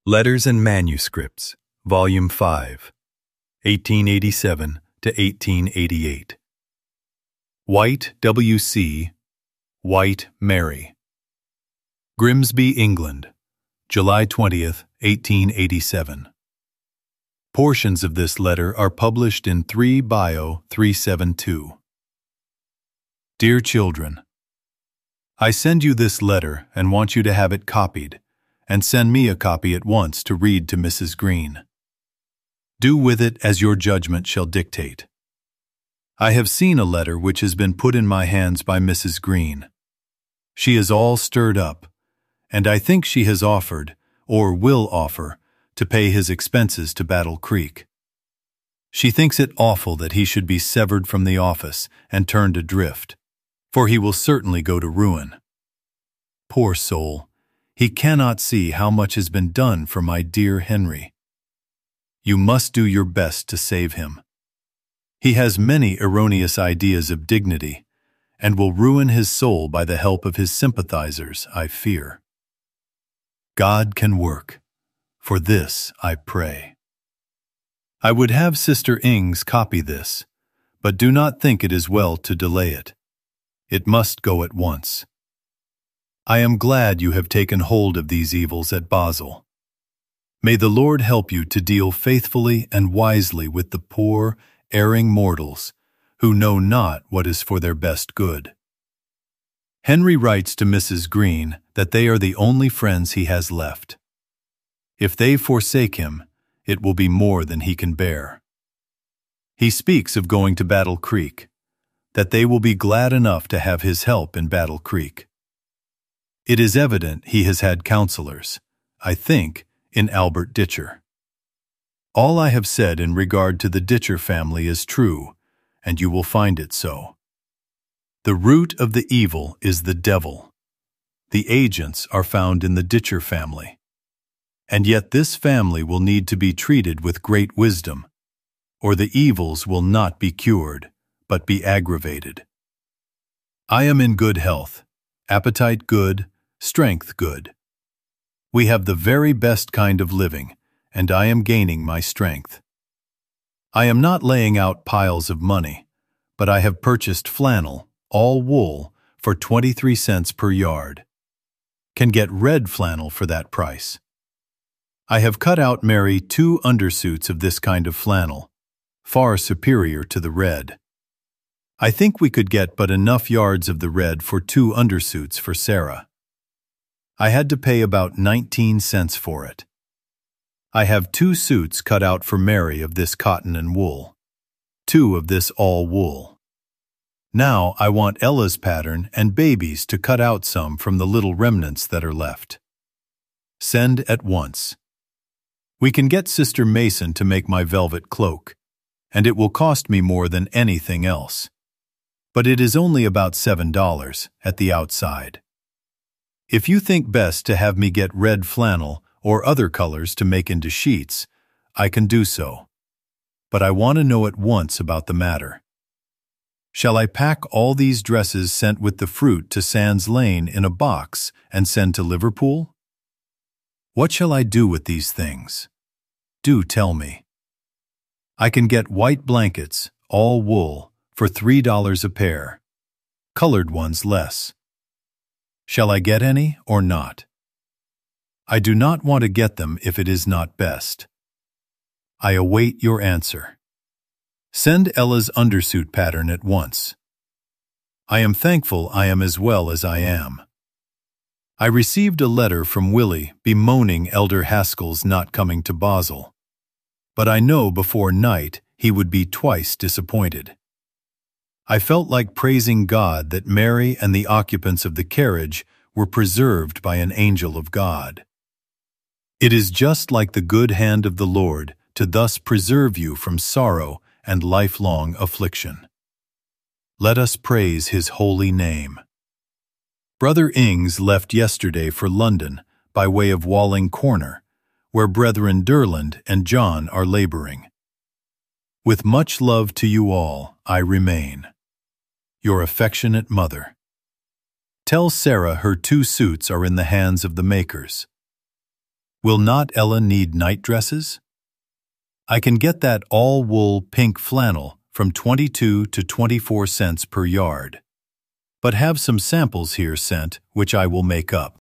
Letters and Manuscripts, Volume 5, 1887 to 1888. White, W.C., White, Mary. Grimsby, England, July 20th, 1887. Portions of this letter are published in 3 Bio 372. Dear children, I send you this letter and want you to have it copied, and send me a copy at once to read to Mrs. Green. Do with it as your judgment shall dictate. I have seen a letter which has been put in my hands by Mrs. Green. She is all stirred up, and I think she has offered, or will offer, to pay his expenses to Battle Creek. She thinks it awful that he should be severed from the office and turned adrift, for he will certainly go to ruin. Poor soul, he cannot see how much has been done for my dear Henry. You must do your best to save him. He has many erroneous ideas of dignity, and will ruin his soul by the help of his sympathizers, I fear. God can work. For this I pray. I would have Sister Ings copy this, but do not think it is well to delay it. It must go at once. I am glad you have taken hold of these evils at Basel. May the Lord help you to deal faithfully and wisely with the poor, erring mortals who know not what is for their best good. Henry writes to Mrs. Green that they are the only friends he has left. If they forsake him, it will be more than he can bear. He speaks of going to Battle Creek, that they will be glad enough to have his help in Battle Creek. It is evident he has had counselors, I think, in Albert Ditcher. All I have said in regard to the Ditcher family is true, and you will find it so. The root of the evil is the devil. The agents are found in the Ditcher family. And yet this family will need to be treated with great wisdom, or the evils will not be cured, but be aggravated. I am in good health, appetite good, strength good. We have the very best kind of living, and I am gaining my strength. I am not laying out piles of money, but I have purchased flannel, all wool, for 23 cents per yard. Can get red flannel for that price. I have cut out Mary 2 undersuits of this kind of flannel, far superior to the red. I think we could get but enough yards of the red for 2 undersuits for Sarah. I had to pay about 19 cents for it. I have 2 suits cut out for Mary of this cotton and wool, 2 of this all wool. Now I want Ella's pattern and baby's to cut out some from the little remnants that are left. Send at once. We can get Sister Mason to make my velvet cloak, and it will cost me more than anything else. But it is only about $7 at the outside. If you think best to have me get red flannel or other colors to make into sheets, I can do so. But I want to know at once about the matter. Shall I pack all these dresses sent with the fruit to Sands Lane in a box and send to Liverpool? What shall I do with these things? Do tell me. I can get white blankets, all wool, for $3 a pair. Colored ones less. Shall I get any or not? I do not want to get them if it is not best. I await your answer. Send Ella's undersuit pattern at once. I am thankful I am as well as I am. I received a letter from Willie bemoaning Elder Haskell's not coming to Basel, but I know before night he would be twice disappointed. I felt like praising God that Mary and the occupants of the carriage were preserved by an angel of God. It is just like the good hand of the Lord to thus preserve you from sorrow and lifelong affliction. Let us praise His holy name. Brother Ings left yesterday for London by way of Walling Corner, where Brethren Durland and John are laboring. With much love to you all, I remain. Your affectionate mother. Tell Sarah her 2 suits are in the hands of the makers. Will not Ella need night dresses? I can get that all-wool pink flannel from 22 to 24 cents per yard. But have some samples here sent, which I will make up.